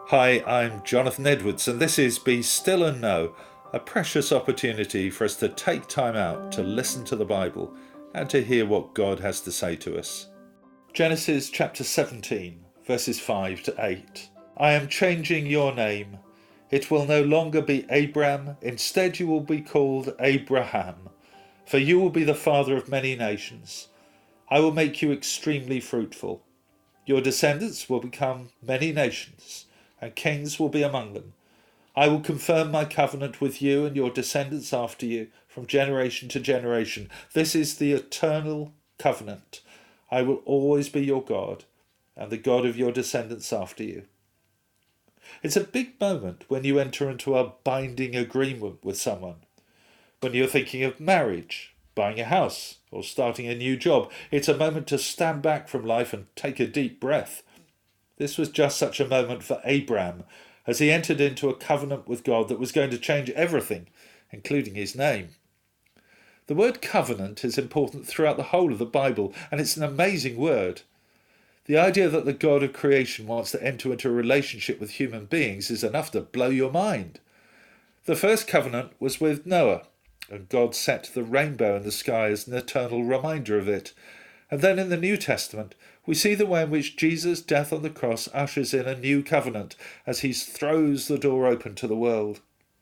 Hi, I'm Jonathan Edwards, and this is Be Still and Know, a precious opportunity for us to take time out to listen to the Bible and to hear what God has to say to us. Genesis chapter 17, verses 5 to 8. I am changing your name. It will no longer be Abram, instead you will be called Abraham, for you will be the father of many nations. I will make you extremely fruitful. Your descendants will become many nations, and kings will be among them. I will confirm my covenant with you and your descendants after you, from generation to generation. This is the eternal covenant. I will always be your God, and the God of your descendants after you. It's a big moment when you enter into a binding agreement with someone. When you're thinking of marriage, buying a house, or starting a new job, it's a moment to stand back from life and take a deep breath. This was just such a moment for Abram, as he entered into a covenant with God that was going to change everything, including his name. The word covenant is important throughout the whole of the Bible, and it's an amazing word. The idea that the God of creation wants to enter into a relationship with human beings is enough to blow your mind. The first covenant was with Noah, and God set the rainbow in the sky as an eternal reminder of it. And then in the New Testament, we see the way in which Jesus' death on the cross ushers in a new covenant as he throws the door open to the world.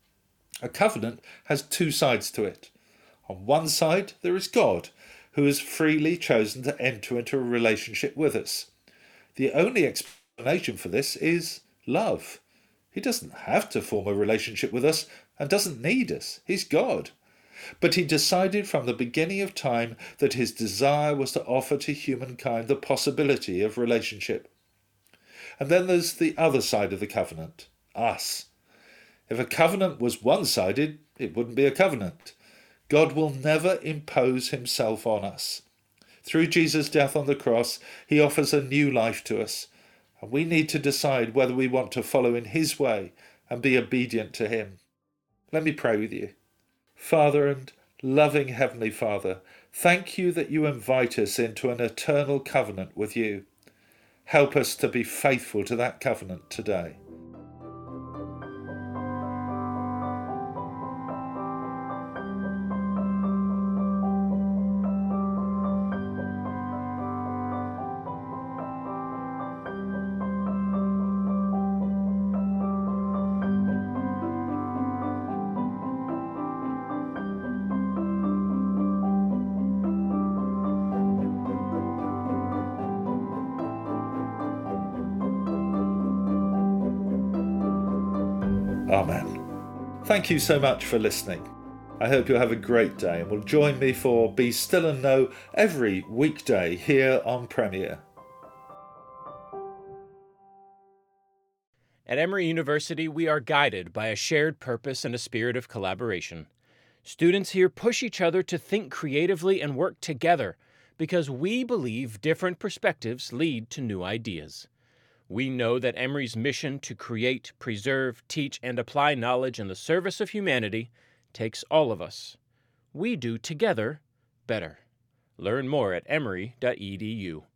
A covenant has two sides to it. On one side, there is God, who has freely chosen to enter into a relationship with us. The only explanation for this is love. He doesn't have to form a relationship with us and doesn't need us. He's God. But he decided from the beginning of time that his desire was to offer to humankind the possibility of relationship. And then there's the other side of the covenant, us. If a covenant was one-sided, it wouldn't be a covenant. God will never impose himself on us. Through Jesus' death on the cross, he offers a new life to us, and we need to decide whether we want to follow in his way and be obedient to him. Let me pray with you. Father and loving Heavenly Father, thank you that you invite us into an eternal covenant with you. Help us to be faithful to that covenant today. Amen. Thank you so much for listening. I hope you'll have a great day and will join me for Be Still and Know every weekday here on Premier. At Emory University, we are guided by a shared purpose and a spirit of collaboration. Students here push each other to think creatively and work together because we believe different perspectives lead to new ideas. We know that Emory's mission to create, preserve, teach, and apply knowledge in the service of humanity takes all of us. We do together better. Learn more at emory.edu.